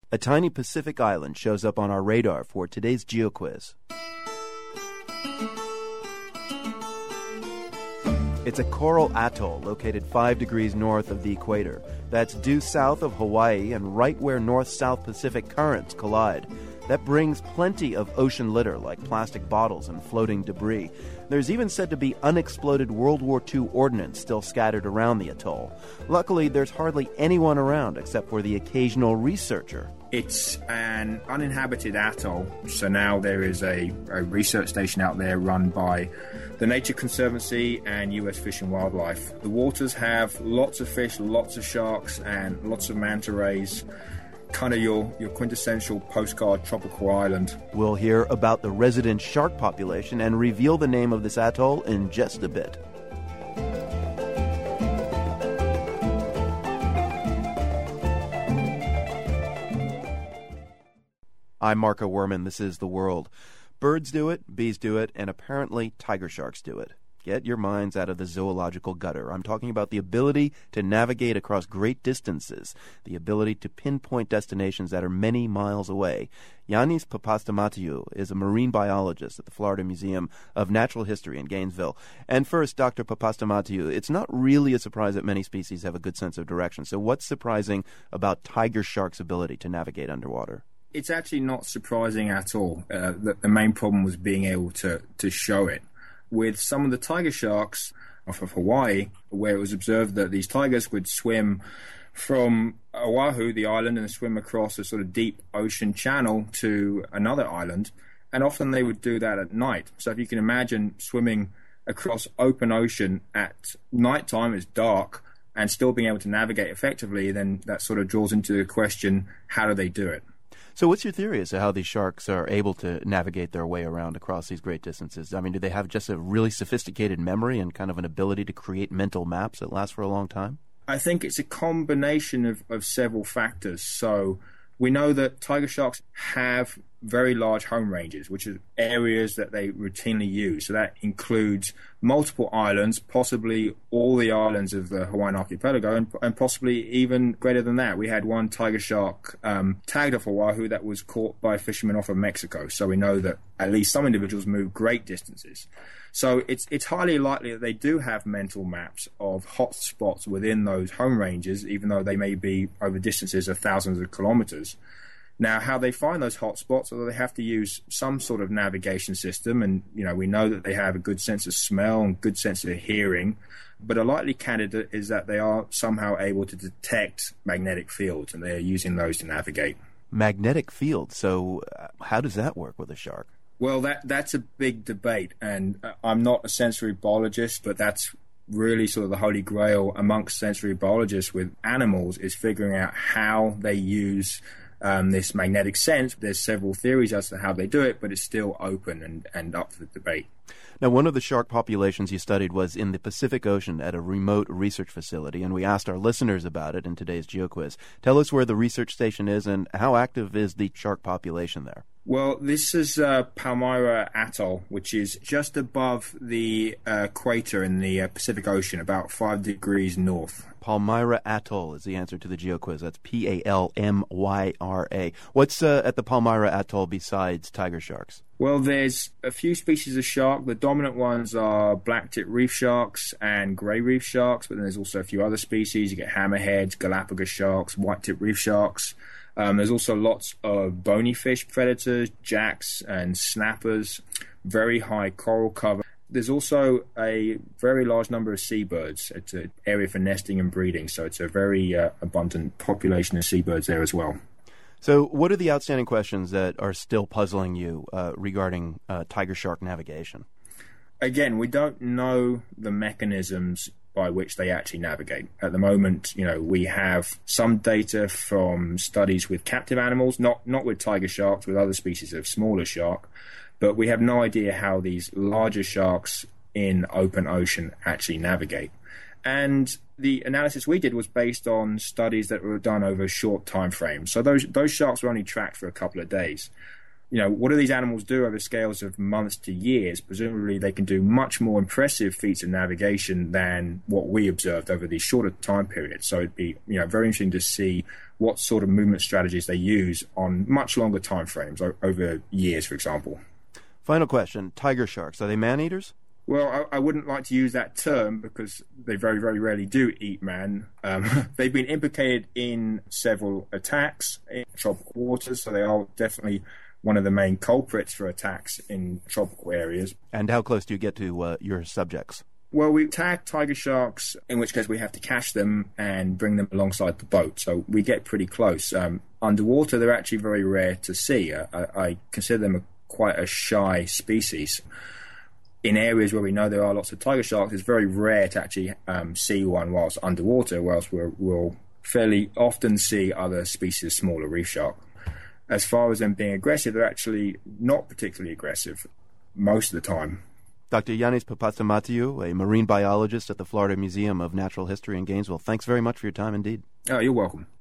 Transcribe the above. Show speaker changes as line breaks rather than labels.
A tiny Pacific island shows up on our radar for today's GeoQuiz. It's a coral atoll located 5 degrees north of the equator. That's due south of Hawaii and right where north-south Pacific currents collide. That brings plenty of ocean litter like plastic bottles and floating debris. There's even said to be unexploded World War II ordnance still scattered around the atoll. Luckily, there's hardly anyone around except for the occasional researcher.
It's an uninhabited atoll, so now there is a research station out there run by the Nature Conservancy and U.S. Fish and Wildlife. The waters have lots of fish, lots of sharks, and lots of manta rays. Kind of your quintessential postcard tropical island.
We'll hear about the resident shark population and reveal the name of this atoll in just a bit. I'm Marco Werman. This is The World. Birds do it, bees do it, and apparently tiger sharks do it. Get your minds out of the zoological gutter. I'm talking about the ability to navigate across great distances, the ability to pinpoint destinations that are many miles away. Yannis Papastamatou is a marine biologist at the Florida Museum of Natural History in Gainesville. And first, Dr. Papastamatou, it's not really a surprise that many species have a good sense of direction. So what's surprising about tiger sharks' ability to navigate underwater?
It's actually not surprising at all. The main problem was being able to show it. With some of the tiger sharks off of Hawaii, where it was observed that these tigers would swim from Oahu, the island, and swim across a sort of deep ocean channel to another island, and often they would do that at night. So if you can imagine swimming across open ocean at nighttime, it's dark, and still being able to navigate effectively, then that sort of draws into the question, how do they do it?
So what's your theory as to how these sharks are able to navigate their way around across these great distances? I mean, do they have just a really sophisticated memory and kind of an ability to create mental maps that last for a long time?
I think it's a combination of several factors. So we know that tiger sharks have very large home ranges, which are areas that they routinely use. So that includes multiple islands, possibly all the islands of the Hawaiian archipelago, and possibly even greater than that. We had one tiger shark tagged off Oahu that was caught by fishermen off of Mexico. So we know that at least some individuals move great distances. So it's highly likely that they do have mental maps of hot spots within those home ranges, even though they may be over distances of thousands of kilometers. Now, how they find those hot spots, although they have to use some sort of navigation system, and we know that they have a good sense of smell and good sense of hearing, but a likely candidate is that they are somehow able to detect magnetic fields, and they are using those to navigate.
Magnetic fields? So how does that work with a shark?
Well, that's a big debate, and I'm not a sensory biologist, but that's really sort of the holy grail amongst sensory biologists with animals, is figuring out how they use this magnetic sense. There's several theories as to how they do it, but it's still open and up for debate.
Now, one of the shark populations you studied was in the Pacific Ocean at a remote research facility, and we asked our listeners about it in today's GeoQuiz. Tell us where the research station is and how active is the shark population there?
Well, this is Palmyra Atoll, which is just above the equator in the Pacific Ocean, about 5 degrees north.
Palmyra Atoll is the answer to the GeoQuiz. That's Palmyra. What's at the Palmyra Atoll besides tiger sharks?
Well, there's a few species of shark. The dominant ones are black-tip reef sharks and gray reef sharks, but then there's also a few other species. You get hammerheads, Galapagos sharks, white-tip reef sharks. There's also lots of bony fish predators, jacks and snappers, very high coral cover. There's also a very large number of seabirds. It's an area for nesting and breeding, so it's a very abundant population of seabirds there as well.
So what are the outstanding questions that are still puzzling you regarding tiger shark navigation?
Again, we don't know the mechanisms by which they actually navigate. At the moment, we have some data from studies with captive animals, not with tiger sharks, with other species of smaller shark, but we have no idea how these larger sharks in open ocean actually navigate. And the analysis we did was based on studies that were done over a short time frame. So those sharks were only tracked for a couple of days. what do these animals do over scales of months to years? Presumably they can do much more impressive feats of navigation than what we observed over these shorter time periods. So it'd be very interesting to see what sort of movement strategies they use on much longer time frames, over years, for example.
Final question. Tiger sharks, are they man-eaters?
Well, I wouldn't like to use that term because they very, very rarely do eat man. They've been implicated in several attacks in tropical waters, so they are definitely one of the main culprits for attacks in tropical areas.
And how close do you get to your subjects?
Well, we tag tiger sharks, in which case we have to catch them and bring them alongside the boat, so we get pretty close. Underwater, they're actually very rare to see. I consider them quite a shy species. In areas where we know there are lots of tiger sharks, it's very rare to actually see one whilst underwater, whilst we'll fairly often see other species, smaller reef shark. As far as them being aggressive, they're actually not particularly aggressive most of the time.
Dr. Yannis Papastamatiu, a marine biologist at the Florida Museum of Natural History in Gainesville, thanks very much for your time indeed.
Oh, you're welcome.